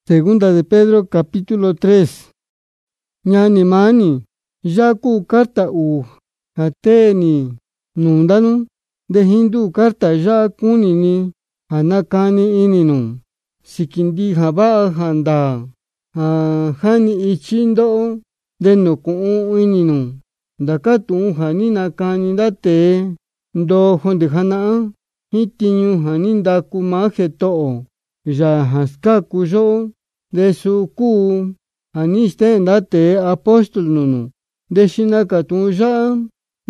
Segunda de Pedro capítulo 3. Ñani mani, yaku carta hateni nundanu, de hindu carta ya kunini, hanakani ininu, sikindi haba handa, hani ichindo, de nuku ininu, dakatu hani nakani date, ndo honde hana, hitinyu hani ndaku maje to'o, ya haska kuyo, de su ku, haniste date apóstol nunu, de shinaka tuya,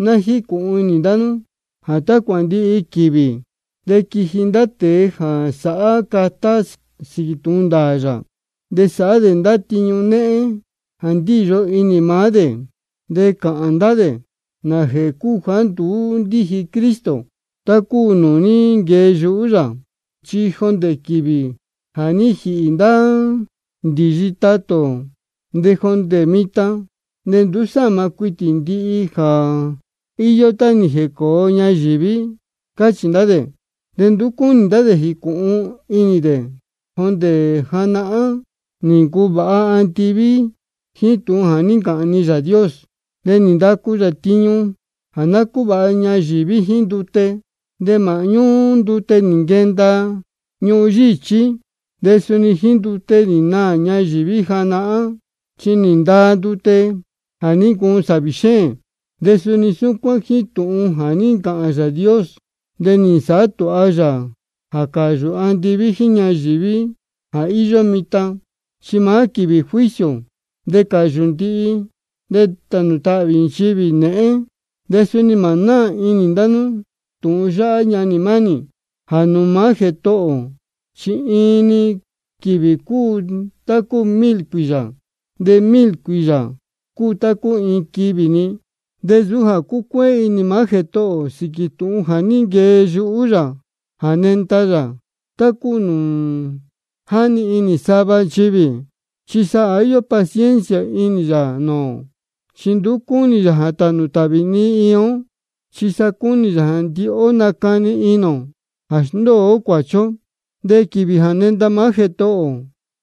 nahiku inindanu, hata kwandi ikibi, de kijindate ha saa kata sigitundaya, de saa de ndatiñu ne, handiyo inimade, de kaandade, na jeku hantu ndihi Kristo, taku nuni ngeyuya, chihonde kibi, hanihi inda, ndijitato, de honde mita, de ndusama kuitindi ha, iyo tani heko ñayivi, kachindade, de ndukundade hiku inide, honde hanaa, ninkuba antivi, hitu hanikani ya Dios, de nindaku ya tiñu, hanakuba ñayivi hindute, de mañu ndute ningenda, ñuyichi, de suni hindute nina ñayivi hanaa, chininda dute, hanikun sabishe, de suni sukwa hitu hanika ya Dios, de nisato aya, hakayu antivi ñayivi, ha iyo mita, shimakibi juicio, de kayundi, de tanutabi nchibi ne, de suni mana inindanu, tuya ñanimani, hanumaje to'o, chi ini kibiku taku 1000 kuya, de 1000 kuya, ku taku in kibini, de zuha kukwe inimaje to'o, sikitu haninge yuya, hanentaya, taku nu hani ini saba chibi, chisa ayo paciencia ini ya no, shindu kuni ya hatanu tabini iyo, chisa kuni ya handi o nakani ino, hashndo o kwacho, de kibi hanenda maje to'o,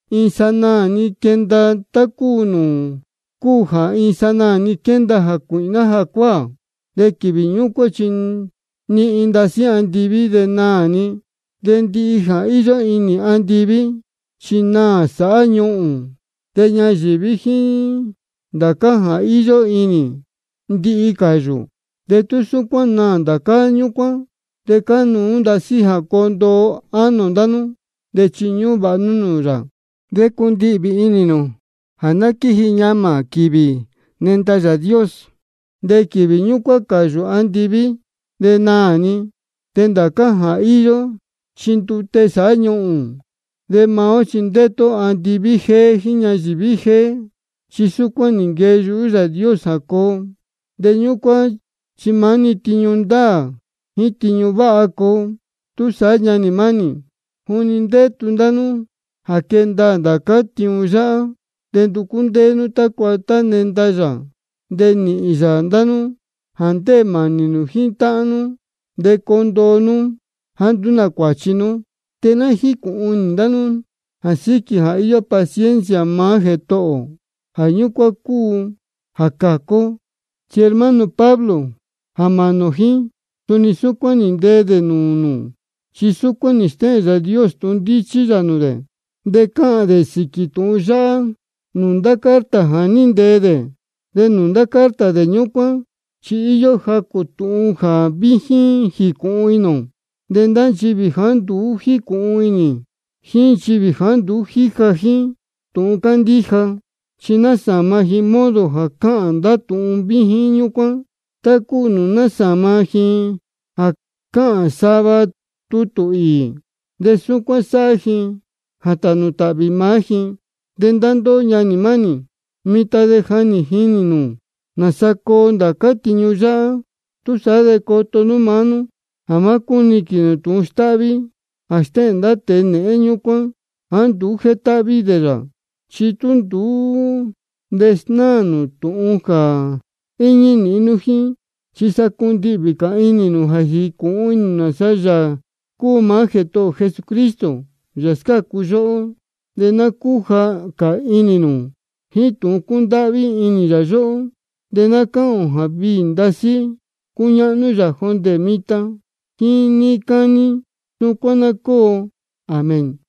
insana ni kenda takunu, kuha insana ni kenda hakuina hakwa, de kibi nyuko chin, ni indasi andivi de nani, de ndija iyo ini andivi, china sa nyuu, de ñayivi hi, dakaha iyo ini, ndi ikayu, de tusukwa na daka nyukwa, de kanu ndasi hakondo anondanu, de chiñu banunura, de kundibi ininu, hanakihi ñama kibi, nenta ya Dios, de kibi nyukwa kayu andivi, de nani, de dakaha iyo, chintute sa nyuu, de mao chindeto andivi he ñayivi he, chisukwa ningeyu ya Dios hako, de nyukwa chimani tiñunda, hitiñu baako, tu sa ñanimani, huninde tundanu, hakenda daka tiuya, de ndukundenu takwata nendaya, de ni isandanu, hante maninu hintanu, de kondonu, handuna kwachinu, tena hiku unindanu, asiki ha iyo paciencia maje to'o, hanyukwa ku, hakako, chi hermano Pablo, hamanohi, tunisukwa nindede nunu, chisukwa niste ya Dios tundichi yanude, de ka de sikitu ya, nunda carta hanindede, de nunda carta de nyukwa, chi iyo hakutu ha bihi hiku ino, de ndan chibi handu hiku ini, hin chibi handu hikahi, tu kandija, china sama hi modo haka anda tu bihi nyukwa, taku nuna sama hi, haka saba tutu i, de sukwa sahi, hatanu tabi mahi, de ndando ñanimani, mita de hani hininu, nasako ndakati nyuya, tu sade koto numanu, hamakuni kinu tu stabi, hasta ndate ne nyukwa, andu hetabi dera, chitundu, desnanu tu unka, ini ninuhi, chisakundi bika ini nu hajiku inu nasaya, ku maje to Jesucristo, yaska kuyo, de na kuja ka ini nuu jin tu'un kunda'vi ini ya yo'o, de na ka'an ja vii ndasí kuña'nu ya jonde mita jin níí kani. Súcuan na koo. Amén.